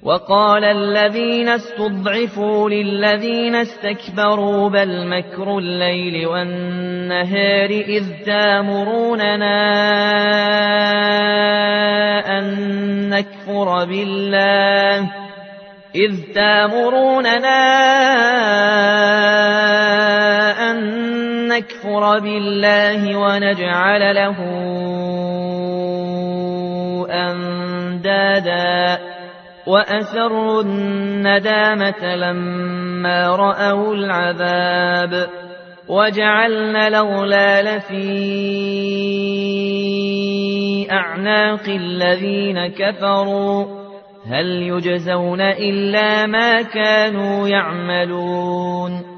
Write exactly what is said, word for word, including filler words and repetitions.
وقال الذين استضعفوا للذين استكبروا بل مكر الليل والنهار إذ تامروننا أن نكفر بالله إذ تامروننا أن نكفر بالله ونجعل له أندادا وأسروا الندامة لما رأوا العذاب وجعلنا الأغلال في أعناق الذين كفروا هل يجزون إلا ما كانوا يعملون